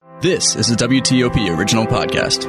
This is a WTOP original podcast.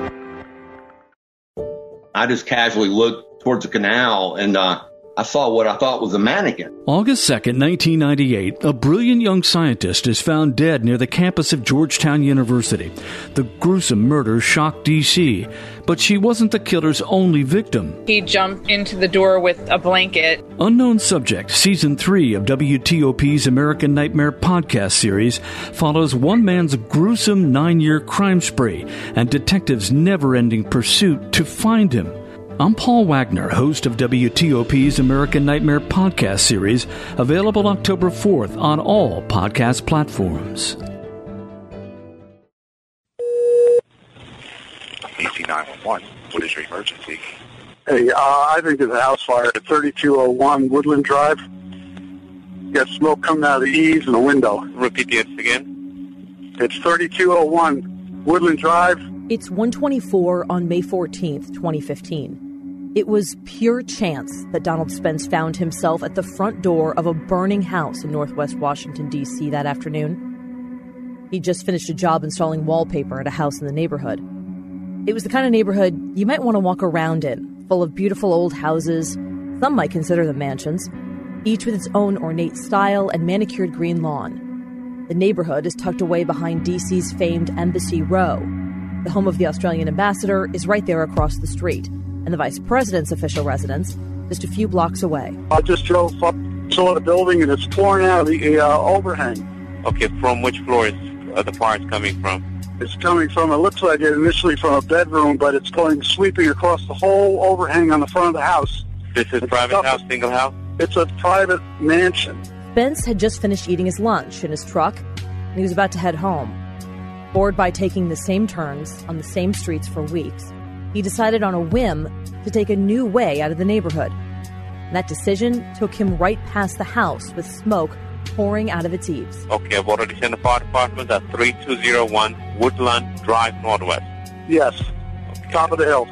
I just casually looked towards the canal and I saw what I thought was a mannequin. August 2nd, 1998, a brilliant young scientist is found dead near the campus of Georgetown University. The gruesome murder shocked D.C., but she wasn't the killer's only victim. He jumped into the door with a blanket. Unknown Subject, Season 3 of WTOP's American Nightmare podcast series, follows one man's gruesome 9-year crime spree and detectives' never-ending pursuit to find him. I'm Paul Wagner, host of WTOP's American Nightmare podcast series, available October 4th on all podcast platforms. DC 911, what is your emergency? Hey, I think there's a house fire at 3201 Woodland Drive. You got smoke coming out of the eaves and the window. Repeat the address again. It's 3201 Woodland Drive. It's 124 on May 14th, 2015. It was pure chance that Donald Spence found himself at the front door of a burning house in northwest Washington, D.C. that afternoon. He'd just finished a job installing wallpaper at a house in the neighborhood. It was the kind of neighborhood you might want to walk around in, full of beautiful old houses. Some might consider them mansions, each with its own ornate style and manicured green lawn. The neighborhood is tucked away behind D.C.'s famed Embassy Row. The home of the Australian ambassador is right there across the street, and the vice president's official residence just a few blocks away. I just drove up, saw the building, and it's pouring out of the overhang. Okay, from which floor is the fire coming from? It's coming from, it looks like it initially from a bedroom, but it's going sweeping across the whole overhang on the front of the house. This is a private house, single house? It's a private mansion. Spence had just finished eating his lunch in his truck, and he was about to head home. Bored by taking the same turns on the same streets for weeks, he decided on a whim to take a new way out of the neighborhood. And that decision took him right past the house with smoke pouring out of its eaves. Okay, I've already sent the fire department at 3201 Woodland Drive Northwest. Yes, Okay. Top of the hill.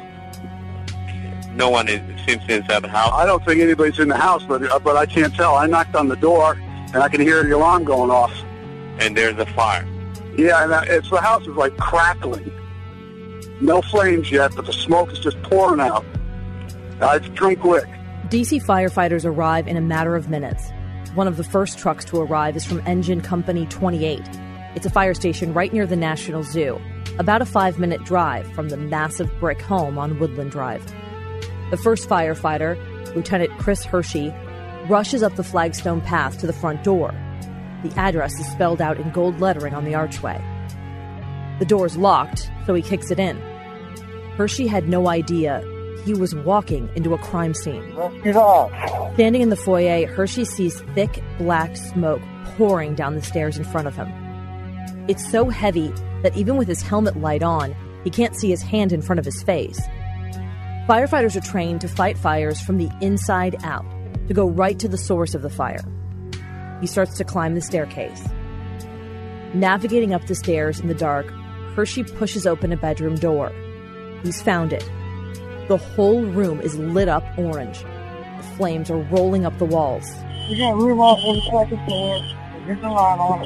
No one seems inside the house? I don't think anybody's in the house, but I can't tell. I knocked on the door, and I can hear the alarm going off. And there's a fire? Yeah, and the house is like crackling. No flames yet, but the smoke is just pouring out. It's come quick. DC firefighters arrive in a matter of minutes. One of the first trucks to arrive is from Engine Company 28. It's a fire station right near the National Zoo, about a 5-minute drive from the massive brick home on Woodland Drive. The first firefighter, Lieutenant Chris Hershey, rushes up the flagstone path to the front door. The address is spelled out in gold lettering on the archway. The door's locked, so he kicks it in. Hershey had no idea he was walking into a crime scene. Get off. Standing in the foyer, Hershey sees thick, black smoke pouring down the stairs in front of him. It's so heavy that even with his helmet light on, he can't see his hand in front of his face. Firefighters are trained to fight fires from the inside out, to go right to the source of the fire. He starts to climb the staircase. Navigating up the stairs in the dark, Hershey pushes open a bedroom door. He's found it. The whole room is lit up orange. The flames are rolling up the walls. You got room off on the second floor. There's a line on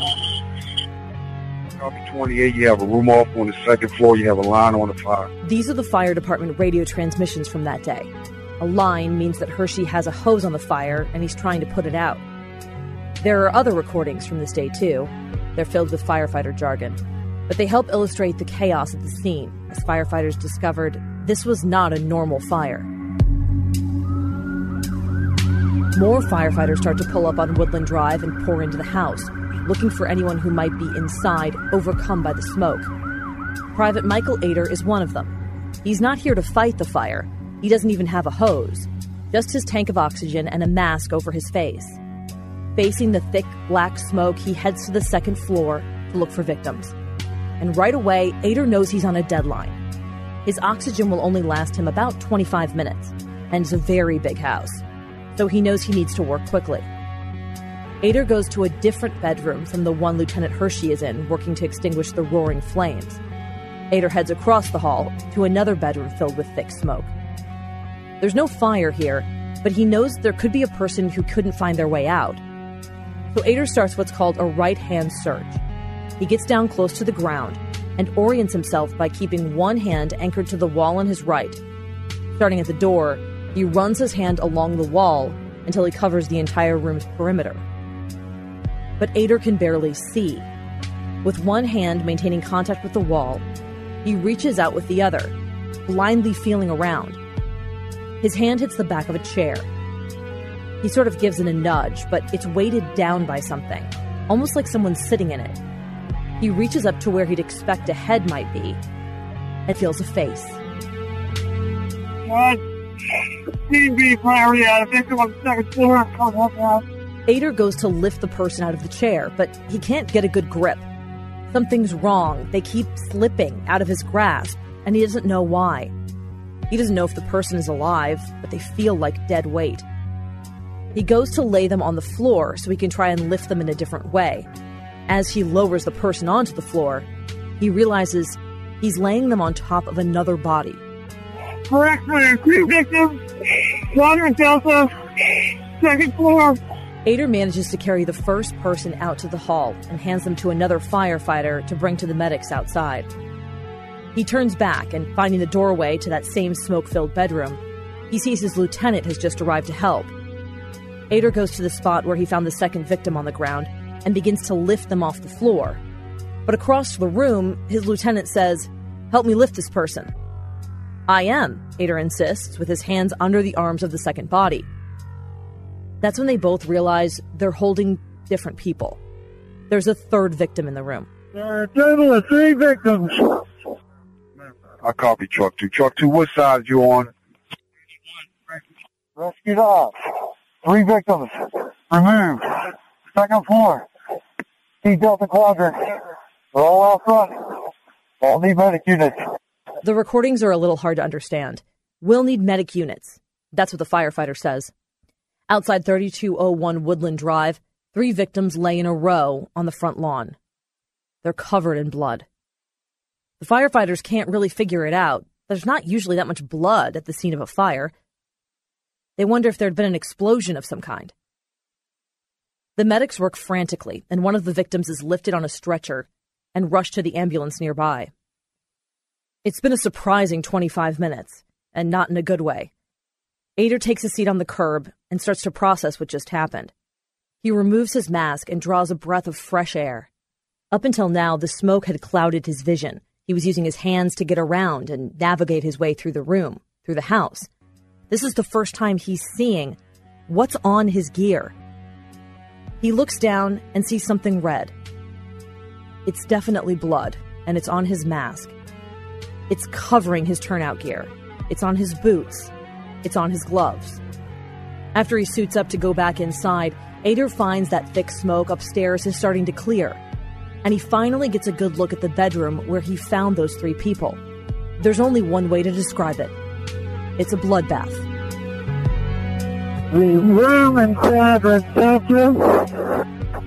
it. Copy 28, you have a room off on the second floor. You have a line on the fire. These are the fire department radio transmissions from that day. A line means that Hershey has a hose on the fire and he's trying to put it out. There are other recordings from this day, too. They're filled with firefighter jargon. But they help illustrate the chaos at the scene, as firefighters discovered this was not a normal fire. More firefighters start to pull up on Woodland Drive and pour into the house, looking for anyone who might be inside, overcome by the smoke. Private Michael Ader is one of them. He's not here to fight the fire. He doesn't even have a hose, just his tank of oxygen and a mask over his face. Facing the thick, black smoke, he heads to the second floor to look for victims. And right away, Ader knows he's on a deadline. His oxygen will only last him about 25 minutes, and it's a very big house, so he knows he needs to work quickly. Ader goes to a different bedroom from the one Lieutenant Hershey is in, working to extinguish the roaring flames. Ader heads across the hall to another bedroom filled with thick smoke. There's no fire here, but he knows there could be a person who couldn't find their way out. So Ader starts what's called a right-hand search. He gets down close to the ground, and orients himself by keeping one hand anchored to the wall on his right. Starting at the door, he runs his hand along the wall until he covers the entire room's perimeter. But Ader can barely see. With one hand maintaining contact with the wall, he reaches out with the other, blindly feeling around. His hand hits the back of a chair. He sort of gives it a nudge, but it's weighted down by something, almost like someone's sitting in it. He reaches up to where he'd expect a head might be, and feels a face. Scene B, priority out. A victim on the second floor. Come help out. Ader goes to lift the person out of the chair, but he can't get a good grip. Something's wrong. They keep slipping out of his grasp, and he doesn't know why. He doesn't know if the person is alive, but they feel like dead weight. He goes to lay them on the floor so he can try and lift them in a different way. As he lowers the person onto the floor, he realizes he's laying them on top of another body. Correct for 3 victims. Quadrant Delta, second floor. Ader manages to carry the first person out to the hall and hands them to another firefighter to bring to the medics outside. He turns back and, finding the doorway to that same smoke-filled bedroom, he sees his lieutenant has just arrived to help. Ader goes to the spot where he found the second victim on the ground and begins to lift them off the floor. But across the room, his lieutenant says, "Help me lift this person." "I am," Ader insists, with his hands under the arms of the second body. That's when they both realize they're holding different people. There's a third victim in the room. There are a total of 3 victims. I copy Truck 2. Truck 2, what side you on? Rescued off. 3 victims. Removed. Second floor. T Delta Quadrant. We're all out front. All need medic units. The recordings are a little hard to understand. "We'll need medic units." That's what the firefighter says. Outside 3201 Woodland Drive, 3 victims lay in a row on the front lawn. They're covered in blood. The firefighters can't really figure it out. There's not usually that much blood at the scene of a fire. They wonder if there'd been an explosion of some kind. The medics work frantically, and one of the victims is lifted on a stretcher and rushed to the ambulance nearby. It's been a surprising 25 minutes, and not in a good way. Ader takes a seat on the curb and starts to process what just happened. He removes his mask and draws a breath of fresh air. Up until now, the smoke had clouded his vision. He was using his hands to get around and navigate his way through the room, through the house. This is the first time he's seeing what's on his gear. He looks down and sees something red. It's definitely blood, and it's on his mask. It's covering his turnout gear. It's on his boots. It's on his gloves. After he suits up to go back inside, Ader finds that thick smoke upstairs is starting to clear, and he finally gets a good look at the bedroom where he found those 3 people. There's only one way to describe it. It's a bloodbath. The room in Quadrant Delta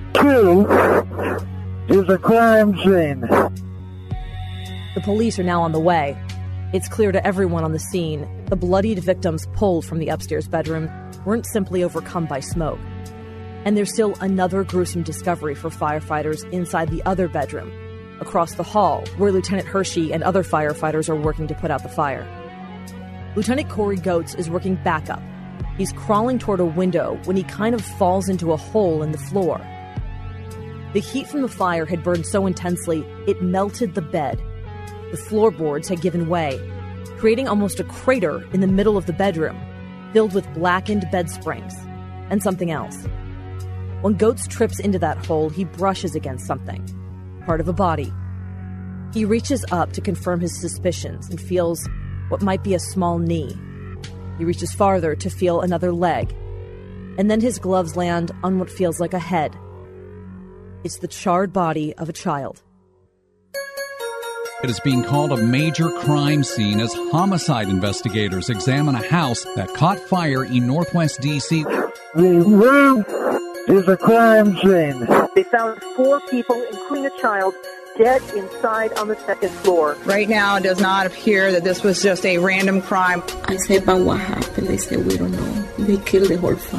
2 is a crime scene. The police are now on the way. It's clear to everyone on the scene the bloodied victims pulled from the upstairs bedroom weren't simply overcome by smoke. And there's still another gruesome discovery for firefighters inside the other bedroom, across the hall, where Lieutenant Hershey and other firefighters are working to put out the fire. Lieutenant Corey Goetz is working backup. He's crawling toward a window when he kind of falls into a hole in the floor. The heat from the fire had burned so intensely, it melted the bed. The floorboards had given way, creating almost a crater in the middle of the bedroom, filled with blackened bed springs and something else. When Goetz trips into that hole, he brushes against something, part of a body. He reaches up to confirm his suspicions and feels what might be a small knee. He reaches farther to feel another leg, and then his gloves land on what feels like a head. It's the charred body of a child. It is being called a major crime scene as homicide investigators examine a house that caught fire in Northwest D.C. The room is a crime scene. They found 4 people, including a child, dead inside on the second floor. Right now, it does not appear that this was just a random crime. I said, but what happened? They said, we don't know. They killed the whole family.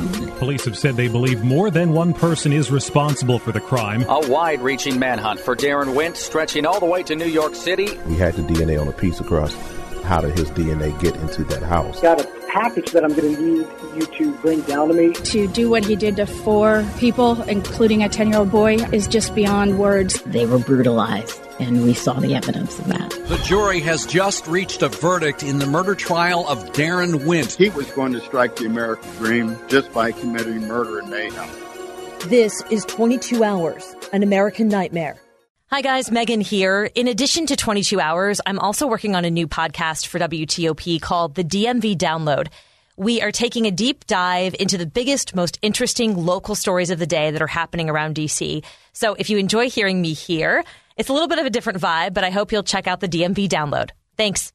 police have said they believe more than one person is responsible for the crime. A wide-reaching manhunt for Darren Wint stretching all the way to New York City. We had the DNA on a piece of crust. How did his DNA get into that house? Got a package that I'm going to need you to bring down to me. To do what he did to 4 people, including a 10-year-old boy, is just beyond words. They were brutalized, and we saw the evidence of that. The jury has just reached a verdict in the murder trial of Darren Wint. He was going to strike the American dream just by committing murder and mayhem. This is 22 Hours, an American Nightmare. Hi guys, Megan here. In addition to 22 Hours, I'm also working on a new podcast for WTOP called The DMV Download. We are taking a deep dive into the biggest, most interesting local stories of the day that are happening around D.C. So if you enjoy hearing me here, it's a little bit of a different vibe, but I hope you'll check out the DMV Download. Thanks.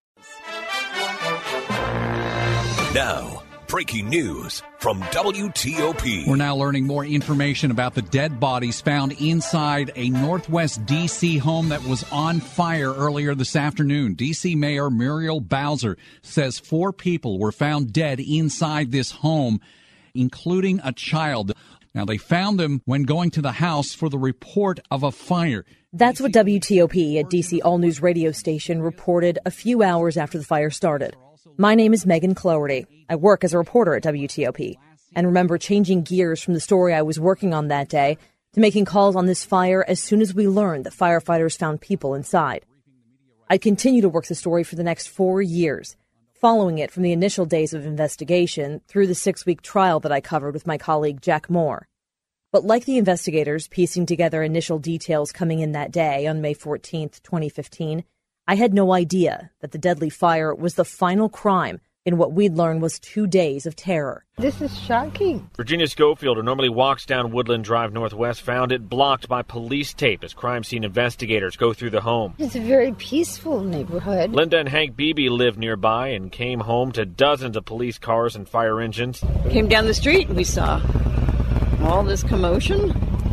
Now, breaking news from WTOP. We're now learning more information about the dead bodies found inside a Northwest D.C. home that was on fire earlier this afternoon. D.C. Mayor Muriel Bowser says 4 people were found dead inside this home, including a child. Now, they found them when going to the house for the report of a fire. That's what WTOP at DC All News radio station reported a few hours after the fire started. My name is Megan Cloherty. I work as a reporter at WTOP and remember changing gears from the story I was working on that day to making calls on this fire as soon as we learned that firefighters found people inside. I continue to work the story for the next 4 years, following it from the initial days of investigation through the 6-week trial that I covered with my colleague Jack Moore. But like the investigators piecing together initial details coming in that day on May 14th, 2015, I had no idea that the deadly fire was the final crime in what we'd learned was 2 days of terror. This is shocking. Virginia Schofield, who normally walks down Woodland Drive Northwest, found it blocked by police tape as crime scene investigators go through the home. It's a very peaceful neighborhood. Linda and Hank Beebe lived nearby and came home to dozens of police cars and fire engines. Came down the street and we saw all this commotion.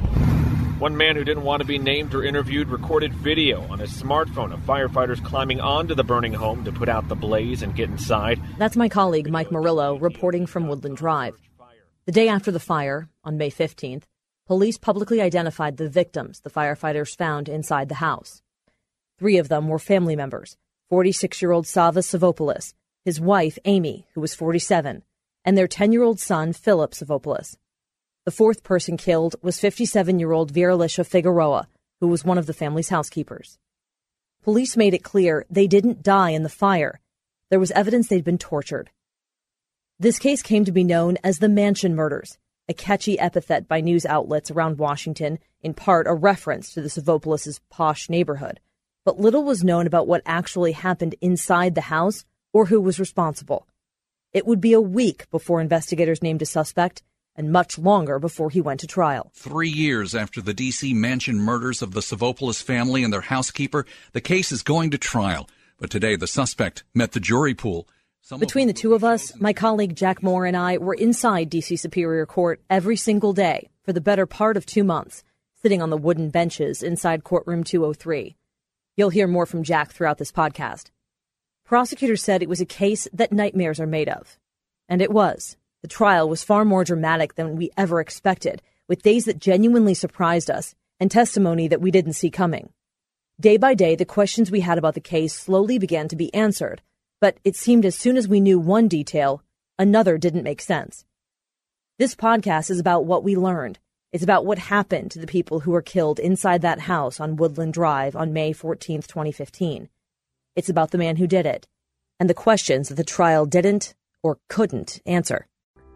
One man who didn't want to be named or interviewed recorded video on his smartphone of firefighters climbing onto the burning home to put out the blaze and get inside. That's my colleague Mike Murillo reporting from Woodland Drive. The day after the fire, on May 15th, police publicly identified the victims the firefighters found inside the house. 3 of them were family members, 46-year-old Savas Savopoulos, his wife Amy, who was 47, and their 10-year-old son Philip Savopoulos. The 4th person killed was 57-year-old Viralicia Figueroa, who was one of the family's housekeepers. Police made it clear they didn't die in the fire. There was evidence they'd been tortured. This case came to be known as the Mansion Murders, a catchy epithet by news outlets around Washington, in part a reference to the Savopoulos' posh neighborhood. But little was known about what actually happened inside the house or who was responsible. It would be a week before investigators named a suspect, and much longer before he went to trial. 3 years after the D.C. Mansion murders of the Savopoulos family and their housekeeper, the case is going to trial. But today, the suspect met the jury pool. Between the 2 of us, my colleague Jack Moore and I were inside D.C. Superior Court every single day for the better part of 2 months, sitting on the wooden benches inside courtroom 203. You'll hear more from Jack throughout this podcast. Prosecutors said it was a case that nightmares are made of. And it was. The trial was far more dramatic than we ever expected, with days that genuinely surprised us and testimony that we didn't see coming. Day by day, the questions we had about the case slowly began to be answered, but it seemed as soon as we knew one detail, another didn't make sense. This podcast is about what we learned. It's about what happened to the people who were killed inside that house on Woodland Drive on May 14th, 2015. It's about the man who did it, and the questions that the trial didn't or couldn't answer.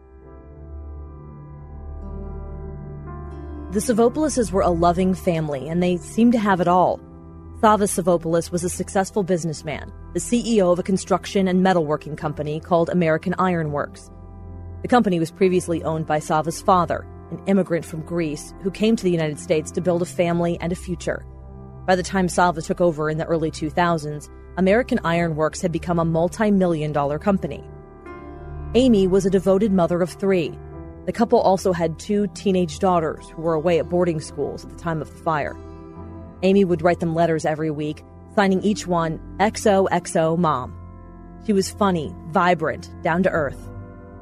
The Savopoulos were a loving family, and they seemed to have it all. Savas Savopoulos was a successful businessman, the CEO of a construction and metalworking company called American Iron Works. The company was previously owned by Savas' father, an immigrant from Greece who came to the United States to build a family and a future. By the time Savas took over in the early 2000s, American Iron Works had become a multi-million-dollar company. Amy was a devoted mother of 3. The couple also had 2 teenage daughters who were away at boarding schools at the time of the fire. Amy would write them letters every week, signing each one XOXO Mom. She was funny, vibrant, down to earth.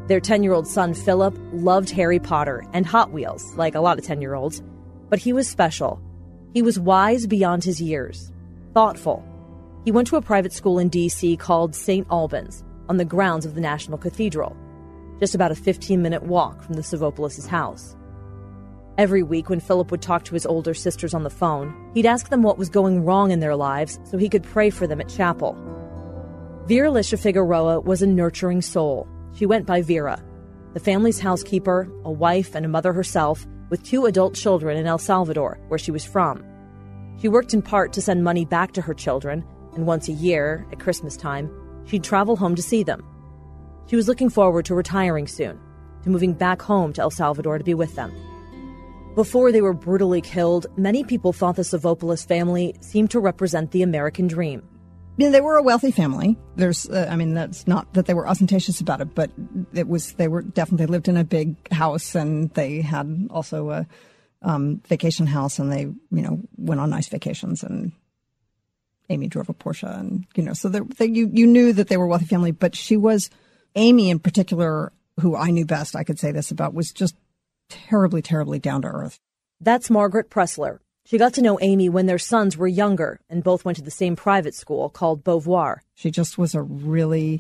Their 10-year-old son, Philip, loved Harry Potter and Hot Wheels, like a lot of 10-year-olds. But he was special. He was wise beyond his years, thoughtful. He went to a private school in D.C. called St. Albans, on the grounds of the National Cathedral, just about a 15-minute walk from the Savopoulos' house. Every week when Philip would talk to his older sisters on the phone, he'd ask them what was going wrong in their lives so he could pray for them at chapel. Vera Alicia Figueroa was a nurturing soul. She went by Vera, the family's housekeeper, a wife and a mother herself, with 2 adult children in El Salvador, where she was from. She worked in part to send money back to her children, and once a year, at Christmas time, she'd travel home to see them. She was looking forward to retiring soon, to moving back home to El Salvador to be with them. Before they were brutally killed, many people thought the Savopoulos family seemed to represent the American dream. Yeah, they were a wealthy family. That's not that they were ostentatious about it, but they lived in a big house, and they had also a vacation house, and they, went on nice vacations, and Amy drove a Porsche, and, so you knew that they were a wealthy family, but Amy in particular, who I knew best, I could say this about, was just terribly, terribly down to earth. That's Margaret Pressler. She got to know Amy when their sons were younger and both went to the same private school called Beauvoir. She just was a really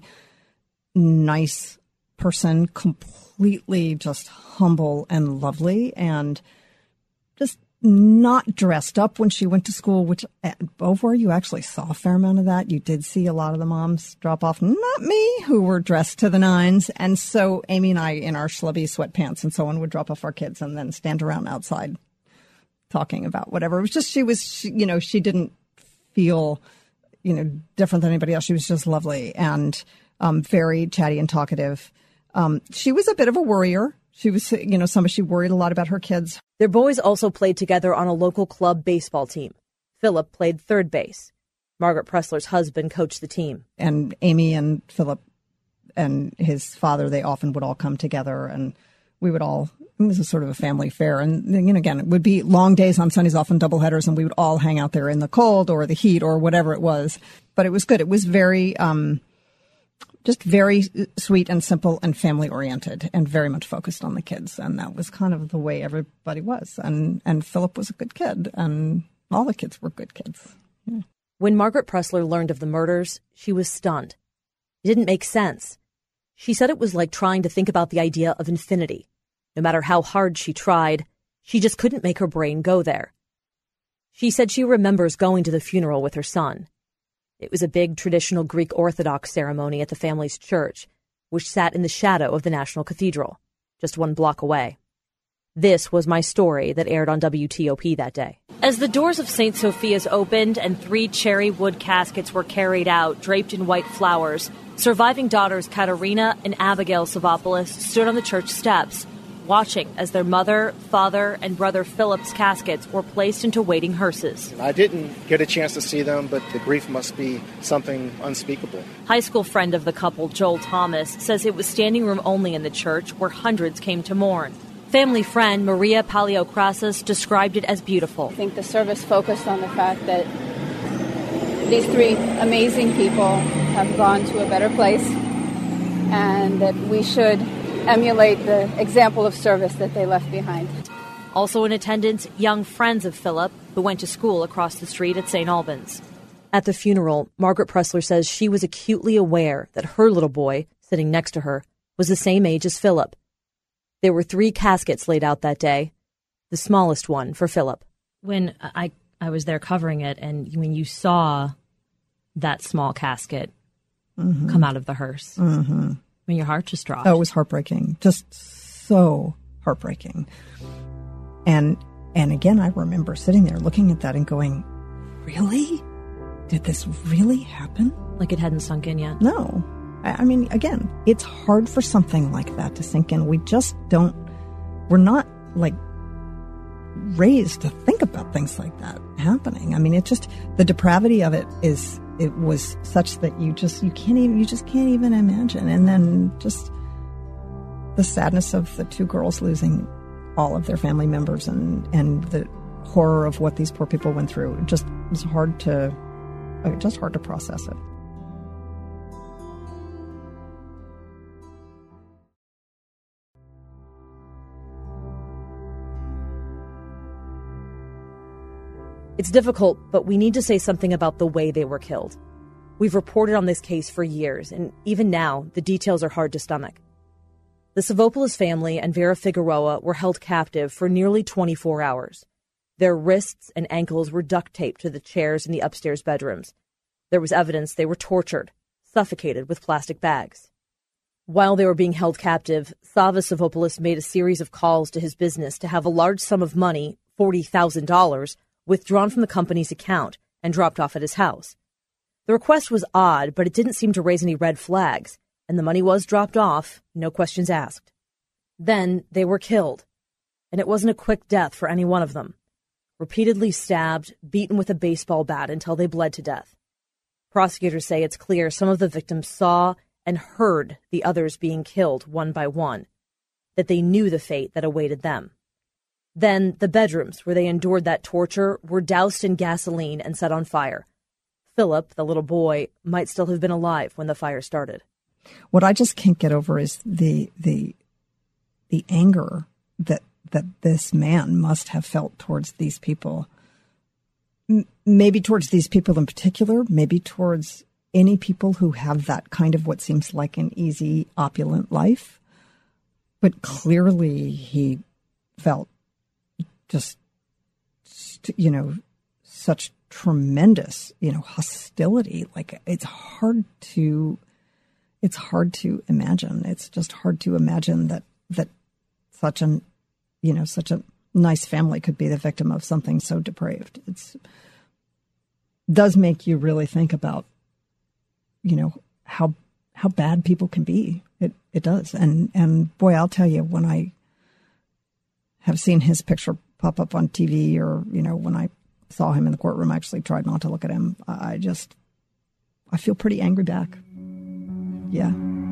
nice person, completely just humble and lovely, and just not dressed up when she went to school, which at Beauvoir you actually saw a fair amount of that. You did see a lot of the moms drop off, not me, who were dressed to the nines. And so Amy and I, in our schlubby sweatpants and so on, would drop off our kids and then stand around outside talking about whatever. It was just, she didn't feel, different than anybody else. She was just lovely and very chatty and talkative. She was a bit of a worrier. She was, she worried a lot about her kids. Their boys also played together on a local club baseball team. Philip played third base. Margaret Pressler's husband coached the team. And Amy and Philip and his father, they often would all come together, and we would all, it was a sort of a family affair. And again, it would be long days on Sundays, often doubleheaders, and we would all hang out there in the cold or the heat or whatever it was. But it was good. It was very, just very sweet and simple and family oriented and very much focused on the kids. And that was kind of the way everybody was. And Philip was a good kid, and all the kids were good kids. Yeah. When Margaret Pressler learned of the murders, she was stunned. It didn't make sense. She said it was like trying to think about the idea of infinity. No matter how hard she tried, she just couldn't make her brain go there. She said she remembers going to the funeral with her son. It was a big traditional Greek Orthodox ceremony at the family's church, which sat in the shadow of the National Cathedral, just 1 block away. This was my story that aired on WTOP that day. As the doors of St. Sophia's opened and 3 cherry wood caskets were carried out, draped in white flowers, surviving daughters Katerina and Abigail Savopoulos stood on the church steps, watching as their mother, father, and brother Philip's caskets were placed into waiting hearses. I didn't get a chance to see them, but the grief must be something unspeakable. High school friend of the couple, Joel Thomas, says it was standing room only in the church where hundreds came to mourn. Family friend Maria Paleokrasas described it as beautiful. I think the service focused on the fact that these 3 amazing people have gone to a better place, and that we should emulate the example of service that they left behind. Also in attendance, young friends of Philip, who went to school across the street at St. Albans. At the funeral, Margaret Pressler says she was acutely aware that her little boy, sitting next to her, was the same age as Philip. There were 3 caskets laid out that day, the smallest one for Philip. When I was there covering it, and when you saw that small casket come out of the hearse, when your heart just dropped. Oh, it was heartbreaking. Just so heartbreaking. And again, I remember sitting there looking at that and going, really? Did this really happen? Like it hadn't sunk in yet. No. I mean, again, it's hard for something like that to sink in. We're not like raised to think about things like that happening. I mean, the depravity of it was such that you just can't even imagine. And then just the sadness of the 2 girls losing all of their family members and the horror of what these poor people went through. It just was hard to process it. It's difficult, but we need to say something about the way they were killed. We've reported on this case for years, and even now, the details are hard to stomach. The Savopoulos family and Vera Figueroa were held captive for nearly 24 hours. Their wrists and ankles were duct taped to the chairs in the upstairs bedrooms. There was evidence they were tortured, suffocated with plastic bags. While they were being held captive, Sava Savopoulos made a series of calls to his business to have a large sum of money, $40,000, withdrawn from the company's account and dropped off at his house. The request was odd, but it didn't seem to raise any red flags, and the money was dropped off, no questions asked. Then they were killed, and it wasn't a quick death for any one of them. Repeatedly stabbed, beaten with a baseball bat until they bled to death. Prosecutors say it's clear some of the victims saw and heard the others being killed one by one, that they knew the fate that awaited them. Then the bedrooms where they endured that torture were doused in gasoline and set on fire. Philip, the little boy, might still have been alive when the fire started. What I just can't get over is the anger that this man must have felt towards these people. Maybe towards these people in particular, maybe towards any people who have that kind of what seems like an easy, opulent life. But clearly he felt just, such tremendous, hostility. Like it's hard to imagine. It's just hard to imagine that such a nice family could be the victim of something so depraved. Does make you really think about, how bad people can be. It does. And boy, I'll tell you, when I have seen his picture pop up on TV or, when I saw him in the courtroom, I actually tried not to look at him. I feel pretty angry back. Yeah.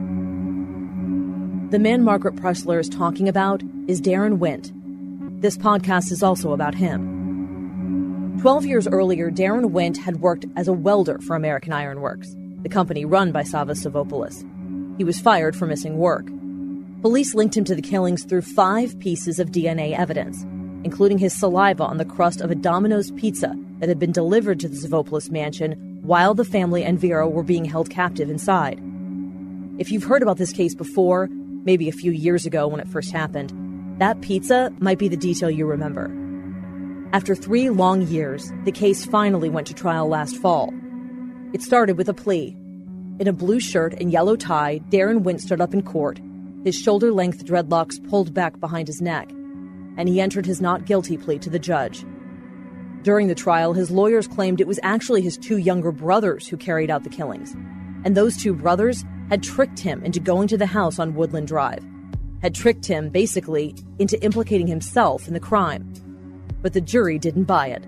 The man Margaret Pressler is talking about is Darren Wint. This podcast is also about him. 12 years earlier, Darren Wint had worked as a welder for American Iron Works, the company run by Sava Savopoulos. He was fired for missing work. Police linked him to the killings through 5 pieces of DNA evidence, including his saliva on the crust of a Domino's pizza that had been delivered to the Savopoulos mansion while the family and Vera were being held captive inside. If you've heard about this case before, maybe a few years ago when it first happened, that pizza might be the detail you remember. After 3 long years, the case finally went to trial last fall. It started with a plea. In a blue shirt and yellow tie, Darren Wint stood up in court, his shoulder-length dreadlocks pulled back behind his neck, and he entered his not guilty plea to the judge. During the trial, his lawyers claimed it was actually his 2 younger brothers who carried out the killings, and those 2 brothers had tricked him into going to the house on Woodland Drive, had tricked him, basically, into implicating himself in the crime. But the jury didn't buy it.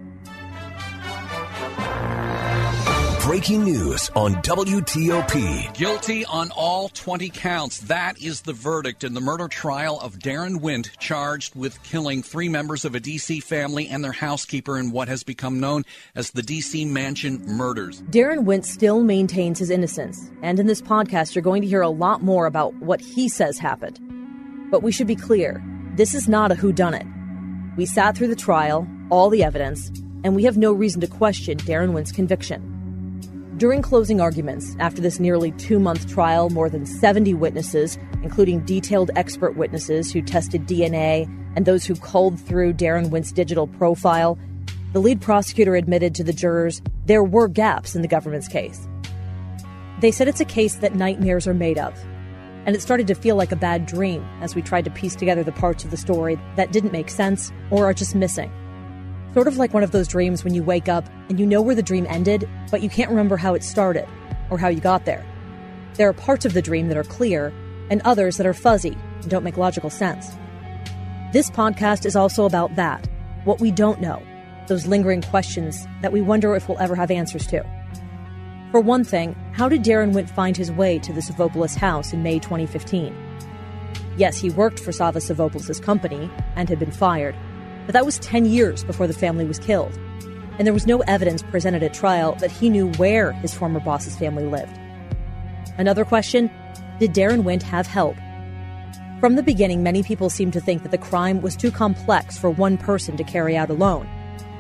Breaking news on WTOP. Guilty on all 20 counts. That is the verdict in the murder trial of Darren Wint, charged with killing 3 members of a D.C. family and their housekeeper in what has become known as the D.C. Mansion murders. Darren Wint still maintains his innocence, and in this podcast you're going to hear a lot more about what he says happened. But we should be clear, this is not a whodunit. We sat through the trial, all the evidence, and we have no reason to question Darren Wint's conviction. During closing arguments, after this nearly 2-month trial, more than 70 witnesses, including detailed expert witnesses who tested DNA and those who culled through Darren Wint's digital profile, the lead prosecutor admitted to the jurors there were gaps in the government's case. They said it's a case that nightmares are made of, and it started to feel like a bad dream as we tried to piece together the parts of the story that didn't make sense or are just missing. Sort of like one of those dreams when you wake up and you know where the dream ended, but you can't remember how it started or how you got there. There are parts of the dream that are clear and others that are fuzzy and don't make logical sense. This podcast is also about that, what we don't know, those lingering questions that we wonder if we'll ever have answers to. For one thing, how did Darren Wint find his way to the Savopoulos house in May 2015? Yes, he worked for Sava Savopoulos' company and had been fired, but that was 10 years before the family was killed, and there was no evidence presented at trial that he knew where his former boss's family lived. Another question, did Darren Wint have help? From the beginning, many people seemed to think that the crime was too complex for one person to carry out alone.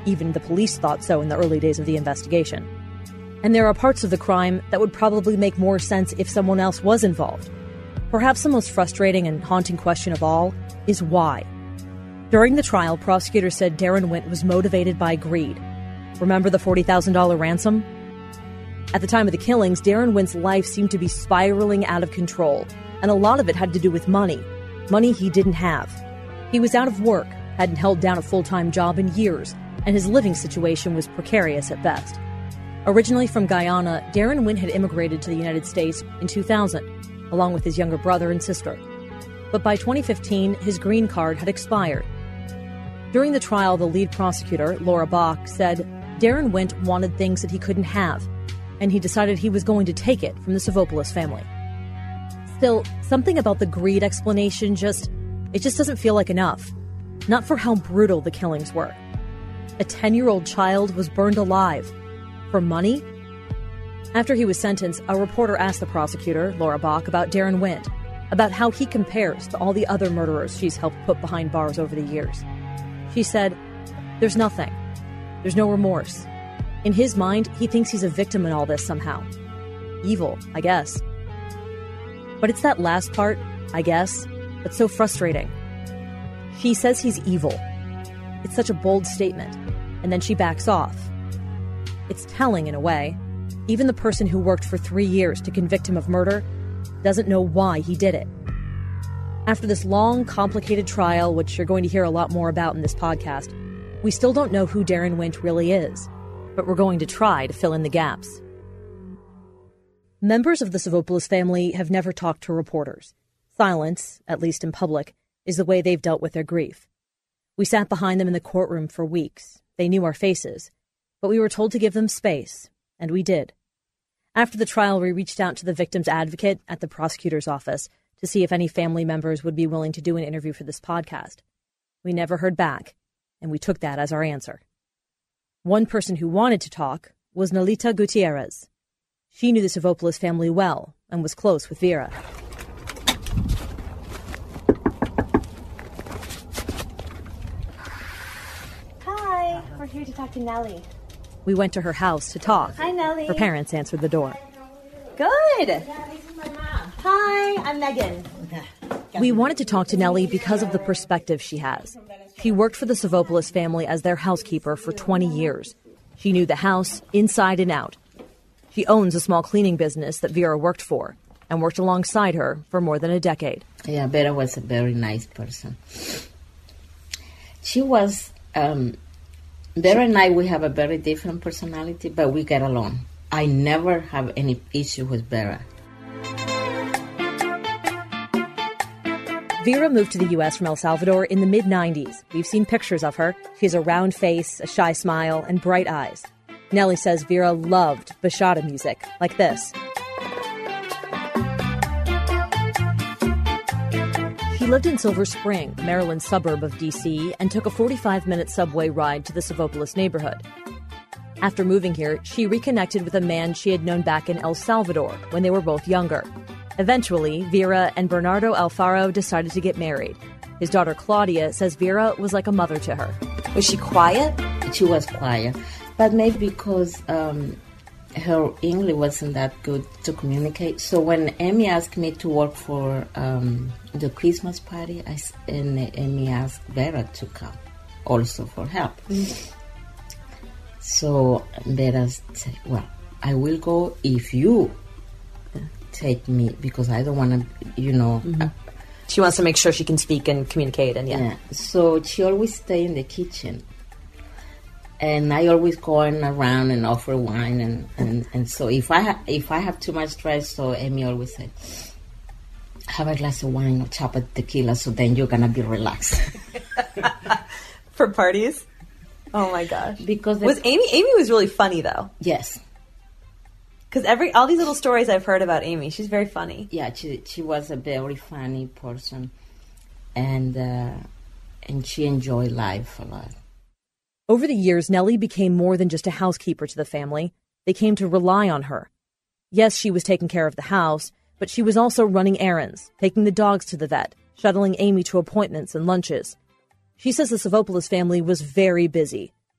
Even the police thought so in the early days of the investigation. And there are parts of the crime that would probably make more sense if someone else was involved. Perhaps the most frustrating and haunting question of all is why. During the trial, prosecutors said Darren Wint was motivated by greed. Remember the $40,000 ransom? At the time of the killings, Darren Wint's life seemed to be spiraling out of control, and a lot of it had to do with money he didn't have. He was out of work, hadn't held down a full-time job in years, and his living situation was precarious at best. Originally from Guyana, Darren Wint had immigrated to the United States in 2000, along with his younger brother and sister. But by 2015, his green card had expired. During the trial, the lead prosecutor, Laura Bach, said Darren Wint wanted things that he couldn't have, and he decided he was going to take it from the Savopoulos family. Still, something about the greed explanation just doesn't feel like enough. Not for how brutal the killings were. A 10-year-old child was burned alive. For money? After he was sentenced, a reporter asked the prosecutor, Laura Bach, about Darren Wint, about how he compares to all the other murderers she's helped put behind bars over the years. She said, "There's nothing. There's no remorse. In his mind, he thinks he's a victim in all this somehow. Evil, I guess." But it's that last part, I guess, that's so frustrating. She says he's evil. It's such a bold statement, and then she backs off. It's telling in a way. Even the person who worked for 3 years to convict him of murder doesn't know why he did it. After this long, complicated trial, which you're going to hear a lot more about in this podcast, we still don't know who Darren Wint really is, but we're going to try to fill in the gaps. Members of the Savopoulos family have never talked to reporters. Silence, at least in public, is the way they've dealt with their grief. We sat behind them in the courtroom for weeks. They knew our faces, but we were told to give them space, and we did. After the trial, we reached out to the victim's advocate at the prosecutor's office to see if any family members would be willing to do an interview for this podcast. We never heard back, and we took that as our answer. One person who wanted to talk was Nalita Gutierrez. She knew the Savopoulos family well and was close with Vera. Hi, we're here to talk to Nellie. We went to her house to talk. Hi, Nellie. Her parents answered the door. Good. Yeah, this is my mom. Hi, I'm Megan. We wanted to talk to Nellie because of the perspective she has. She worked for the Savopoulos family as their housekeeper for 20 years. She knew the house inside and out. She owns a small cleaning business that Vera worked for and worked alongside her for more than a decade. Yeah, Vera was a very nice person. She was, Vera and I, we have a very different personality, but we get along. I never have any issue with Vera. Vera moved to the U.S. from El Salvador in the mid-90s. We've seen pictures of her. She has a round face, a shy smile, and bright eyes. Nellie says Vera loved bachata music, like this. She lived in Silver Spring, a Maryland suburb of D.C., and took a 45-minute subway ride to the Savopoulos neighborhood. After moving here, she reconnected with a man she had known back in El Salvador when they were both younger. Eventually, Vera and Bernardo Alfaro decided to get married. His daughter Claudia says Vera was like a mother to her. Was she quiet? She was quiet, but maybe because her English wasn't that good to communicate. So when Amy asked me to work for the Christmas party, and Amy asked Vera to come also for help. So Vera said, well, I will go if you take me, because I don't want to, She wants to make sure she can speak and communicate, and yeah. So she always stay in the kitchen. And I always going around and offer wine, and so if I have too much stress, so Amy always said, have a glass of wine or chop a tequila, so then you're gonna be relaxed. For parties? Oh my gosh! Because Amy was really funny though. Yes. Because all these little stories I've heard about Amy, she's very funny. Yeah, she was a very funny person, and she enjoyed life a lot. Over the years, Nellie became more than just a housekeeper to the family. They came to rely on her. Yes, she was taking care of the house, but she was also running errands, taking the dogs to the vet, shuttling Amy to appointments and lunches. She says the Savopoulos family was very busy,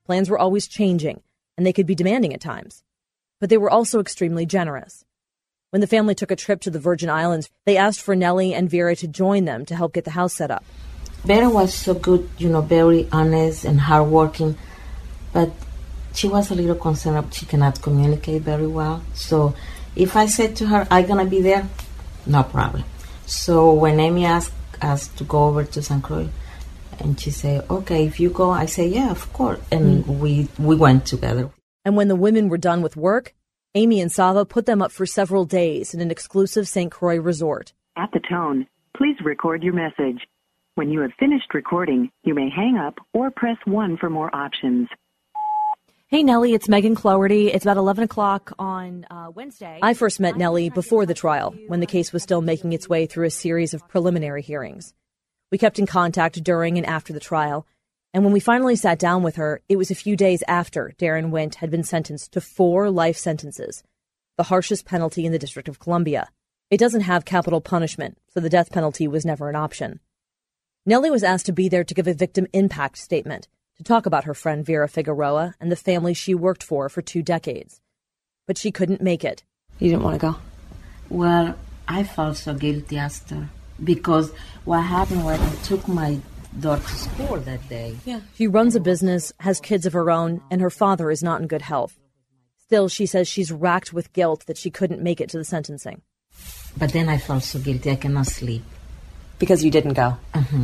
Plans were always changing, and they could be demanding at times. But they were also extremely generous. When the family took a trip to the Virgin Islands, they asked for Nellie and Vera to join them to help get the house set up. Vera was so good, very honest and hardworking, but she was a little concerned that she cannot communicate very well. So if I said to her, I'm going to be there, no problem. So when Amy asked us to go over to St. Croix, and she said, okay, if you go, I say, yeah, of course. And we went together. And when the women were done with work, Amy and Sava put them up for several days in an exclusive St. Croix resort. At the tone, please record your message. When you have finished recording, you may hang up or press 1 for more options. Hey, Nellie, it's Megan Cloherty. It's about 11 o'clock on Wednesday. I first met Nellie before the trial, when the case was still making its way through a series of preliminary hearings. We kept in contact during and after the trial, and when we finally sat down with her, it was a few days after Darren Wint had been sentenced to 4 life sentences, the harshest penalty in the District of Columbia. It doesn't have capital punishment, so the death penalty was never an option. Nellie was asked to be there to give a victim impact statement, to talk about her friend Vera Figueroa and the family she worked for 2 decades. But she couldn't make it. You didn't want to go? Well, I felt so guilty after, because what happened was I took my daughter to school that day. Yeah. She runs a business, has kids of her own, and her father is not in good health. Still, she says she's racked with guilt that she couldn't make it to the sentencing. But then I felt so guilty I cannot sleep. Because you didn't go? Mm-hmm.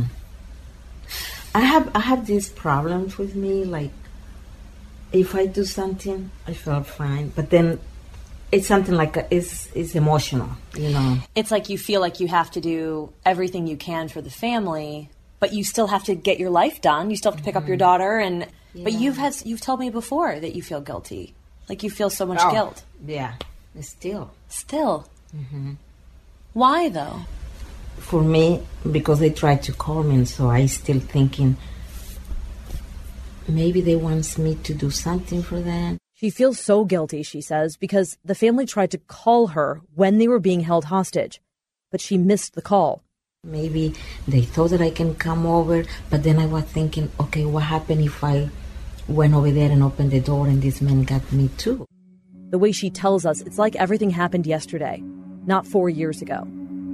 I have these problems with me, like if I do something, I feel fine, but then it's something like it's emotional, It's like you feel like you have to do everything you can for the family, but you still have to get your life done. You still have to pick up your daughter, but you've told me before that you feel guilty, like you feel so much guilt. Yeah, still. Mm-hmm. Why though? For me, because they tried to call me, and so I still thinking maybe they want me to do something for them. She feels so guilty, she says, because the family tried to call her when they were being held hostage, but she missed the call. Maybe they thought that I can come over, but then I was thinking, okay, what happened if I went over there and opened the door and this man got me too? The way she tells us, it's like everything happened yesterday, not 4 years ago.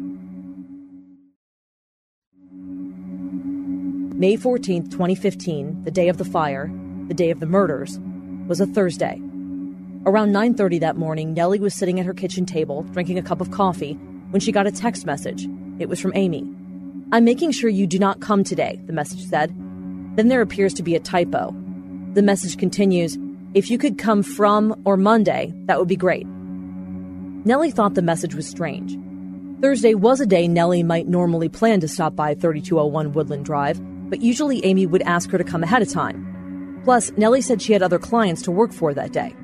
May 14th, 2015, the day of the fire, the day of the murders, was a Thursday. Around 9:30 that morning, Nellie was sitting at her kitchen table, drinking a cup of coffee, when she got a text message. It was from Amy. "I'm making sure you do not come today," the message said. Then there appears to be a typo. The message continues, "If you could come from or Monday, that would be great." Nellie thought the message was strange. Thursday was a day Nellie might normally plan to stop by 3201 Woodland Drive, but usually Amy would ask her to come ahead of time. Plus, Nellie said she had other clients to work for that day.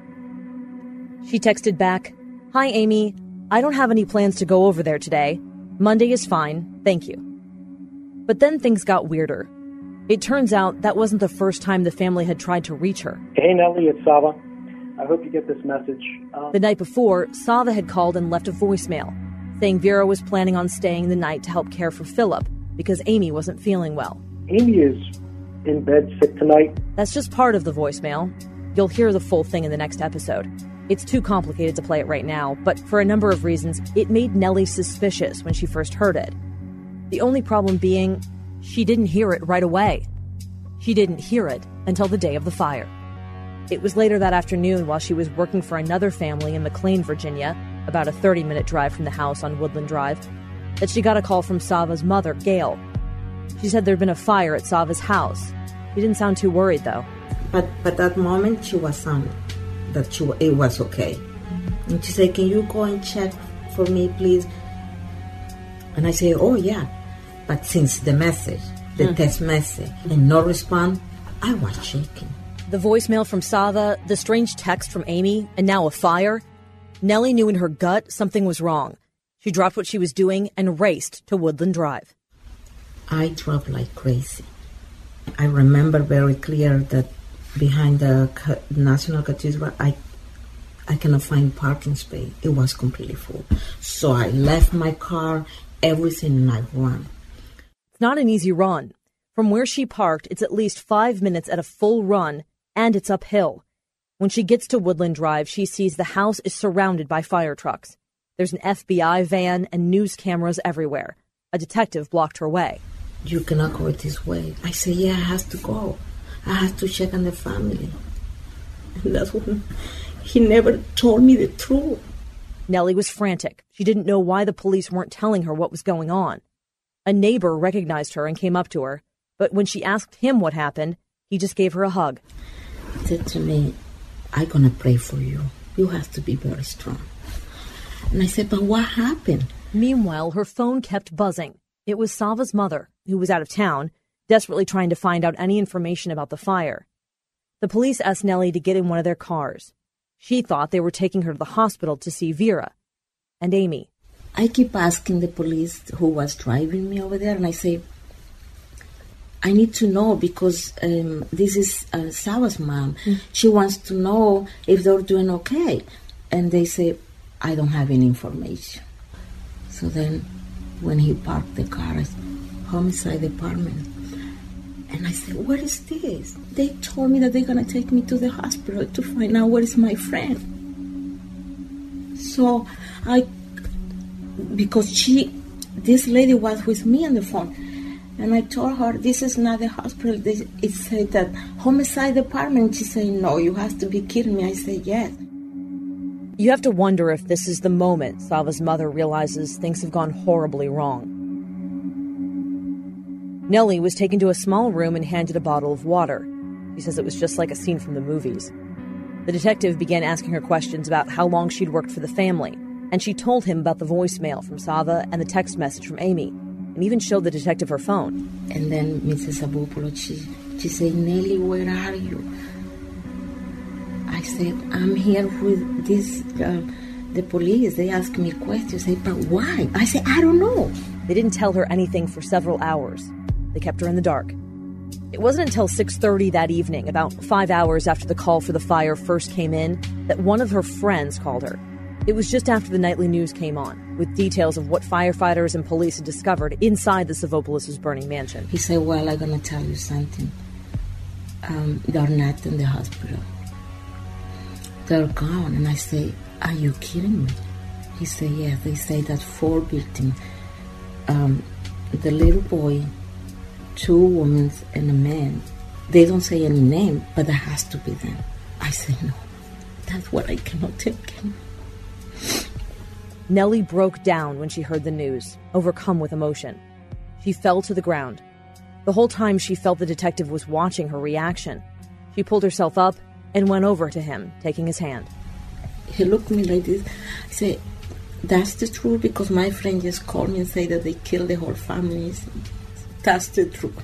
She texted back, "Hi, Amy. I don't have any plans to go over there today. Monday is fine. Thank you." But then things got weirder. It turns out that wasn't the first time the family had tried to reach her. Hey, Nellie, it's Sava. I hope you get this message. The night before, Sava had called and left a voicemail, saying Vera was planning on staying the night to help care for Philip because Amy wasn't feeling well. Amy is in bed sick tonight. That's just part of the voicemail. You'll hear the full thing in the next episode. It's too complicated to play it right now, but for a number of reasons, it made Nellie suspicious when she first heard it. The only problem being, she didn't hear it right away. She didn't hear it until the day of the fire. It was later that afternoon while she was working for another family in McLean, Virginia, about a 30-minute drive from the house on Woodland Drive, that she got a call from Sava's mother, Gail. She said there'd been a fire at Sava's house. She didn't sound too worried, though. But that moment she was on that it was okay. And she said, "Can you go and check for me, please?" And I say, "Oh, yeah." But since the message, the text message, and no response, I was shaking. The voicemail from Sava, the strange text from Amy, and now a fire. Nellie knew in her gut something was wrong. She dropped what she was doing and raced to Woodland Drive. I drove like crazy. I remember very clear that behind the National Cathedral, I cannot find parking space. It was completely full. So I left my car, everything, and I ran. It's not an easy run. From where she parked, it's at least 5 minutes at a full run and it's uphill. When she gets to Woodland Drive, she sees the house is surrounded by fire trucks. There's an FBI van and news cameras everywhere. A detective blocked her way. You cannot go this way. I say, yeah, I have to go. I have to check on the family. And that's when he never told me the truth. Nellie was frantic. She didn't know why the police weren't telling her what was going on. A neighbor recognized her and came up to her, but when she asked him what happened, he just gave her a hug. He said to me, I'm going to pray for you. You have to be very strong. And I said, but what happened? Meanwhile, her phone kept buzzing. It was Sava's mother, who was out of town, desperately trying to find out any information about the fire. The police asked Nellie to get in one of their cars. She thought they were taking her to the hospital to see Vera and Amy. I keep asking the police who was driving me over there, and I say, I need to know because this is Sava's mom. She wants to know if they're doing okay. And they say, I don't have any information. So then when he parked the car, I said, homicide department. And I said, what is this? They told me that they're going to take me to the hospital to find out where is my friend. So because this lady was with me on the phone, and I told her, this is not the hospital. It said that homicide department. She said, no, you have to be kidding me. I said, yes. You have to wonder if this is the moment Sava's mother realizes things have gone horribly wrong. Nellie was taken to a small room and handed a bottle of water. She says it was just like a scene from the movies. The detective began asking her questions about how long she'd worked for the family, and she told him about the voicemail from Sava and the text message from Amy, and even showed the detective her phone. And then Mrs. Abupolo, she said, Nellie, where are you? I said, I'm here with this, the police. They asked me questions. I said, but why? I said, I don't know. They didn't tell her anything for several hours. They kept her in the dark. It wasn't until 6:30 that evening, about 5 hours after the call for the fire first came in, that one of her friends called her. It was just after the nightly news came on, with details of what firefighters and police had discovered inside the Savopoulos' burning mansion. He said, well, I'm going to tell you something. They're not in the hospital. They're gone. And I say, are you kidding me? He said, yes. They say that 4 victims, the little boy, 2 women and a man. They don't say any name, but that has to be them. I say, no, that's what I cannot take anymore. Nellie broke down when she heard the news, overcome with emotion. She fell to the ground. The whole time she felt the detective was watching her reaction. She pulled herself up and went over to him, taking his hand. He looked at me like this. I said, that's the truth, because my friend just called me and said that they killed the whole family. That's the truth.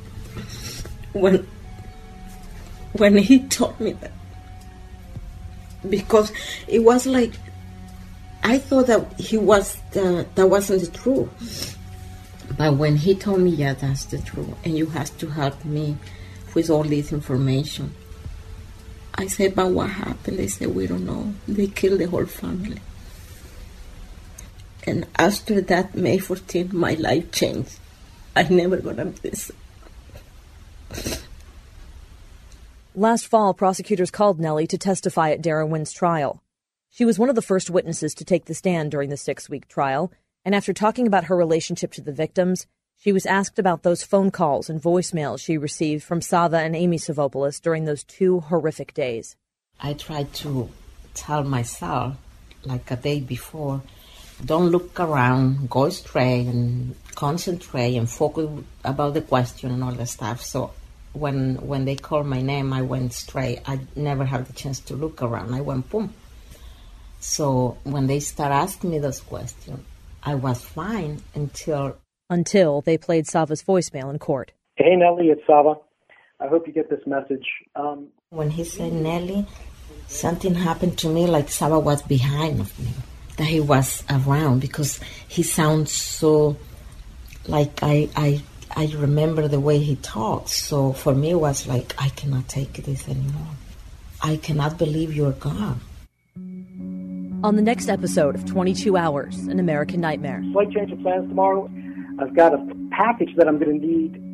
When he told me that, because it was like, I thought that that wasn't the truth. But when he told me, yeah, that's the truth, and you have to help me with all this information. I said, but what happened? They said, we don't know. They killed the whole family. And after that, May 14th, my life changed. I never gonna miss it. Last fall, prosecutors called Nellie to testify at Darren Wynn's trial. She was one of the first witnesses to take the stand during the 6-week trial, and after talking about her relationship to the victims, she was asked about those phone calls and voicemails she received from Sava and Amy Savopoulos during those 2 horrific days. I tried to tell myself, like a day before, don't look around, go straight and concentrate and focus about the question and all that stuff. So when they called my name, I went straight. I never had the chance to look around. I went boom. So when they start asking me those questions, I was fine until they played Sava's voicemail in court. Hey, Nellie, it's Sava. I hope you get this message. When he said, Nellie, something happened to me like Sava was behind of me, that he was around, because he sounds so like I remember the way he talks. So for me, it was like, I cannot take this anymore. I cannot believe you're gone. On the next episode of 22 Hours, An American Nightmare. Slight change of plans tomorrow. I've got a package that I'm going to need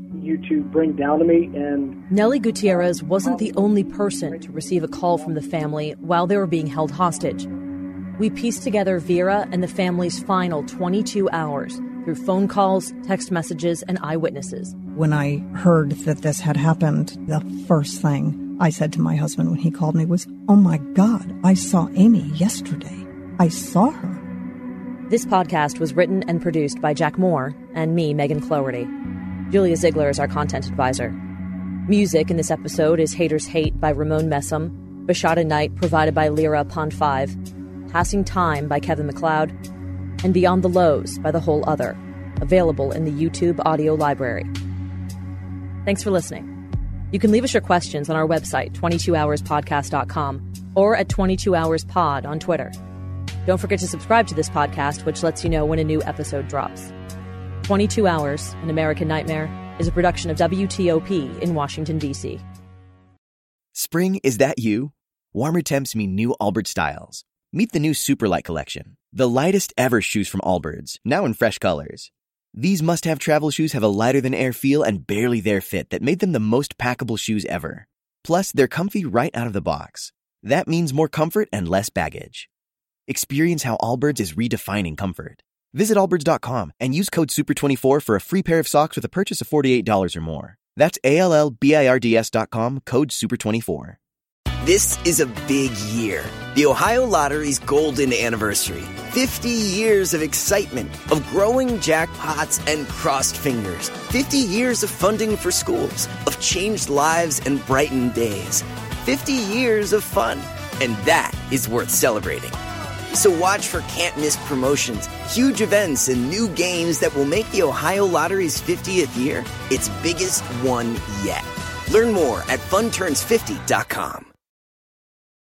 you to bring down to me. And Nelly Gutierrez wasn't the only person to receive a call from the family while they were being held hostage. We pieced together Vera and the family's final 22 hours through phone calls, text messages, and eyewitnesses. When I heard that this had happened, the first thing I said to my husband when he called me was, "Oh my God, I saw Amy yesterday. I saw her." This podcast was written and produced by Jack Moore and me, Megan Cloherty. Julia Ziegler is our content advisor. Music in this episode is Haters Hate by Ramon Messam, Bashada Night provided by Lyra Pond 5, Passing Time by Kevin MacLeod, and Beyond the Lows by The Whole Other, available in the YouTube audio library. Thanks for listening. You can leave us your questions on our website, 22hourspodcast.com, or at 22hourspod on Twitter. Don't forget to subscribe to this podcast, which lets you know when a new episode drops. 22 Hours, An American Nightmare, is a production of WTOP in Washington, D.C. Spring, is that you? Warmer temps mean new Allbirds styles. Meet the new Superlight collection, the lightest ever shoes from Allbirds, now in fresh colors. These must-have travel shoes have a lighter-than-air feel and barely there fit that made them the most packable shoes ever. Plus, they're comfy right out of the box. That means more comfort and less baggage. Experience how Allbirds is redefining comfort. Visit allbirds.com and use code SUPER24 for a free pair of socks with a purchase of $48 or more. That's ALLBIRDS.com, code SUPER24. This is a big year. The Ohio Lottery's golden anniversary. 50 years of excitement, of growing jackpots and crossed fingers. 50 years of funding for schools, of changed lives and brightened days. 50 years of fun, and that is worth celebrating. So watch for can't-miss promotions, huge events, and new games that will make the Ohio Lottery's 50th year its biggest one yet. Learn more at funturns50.com.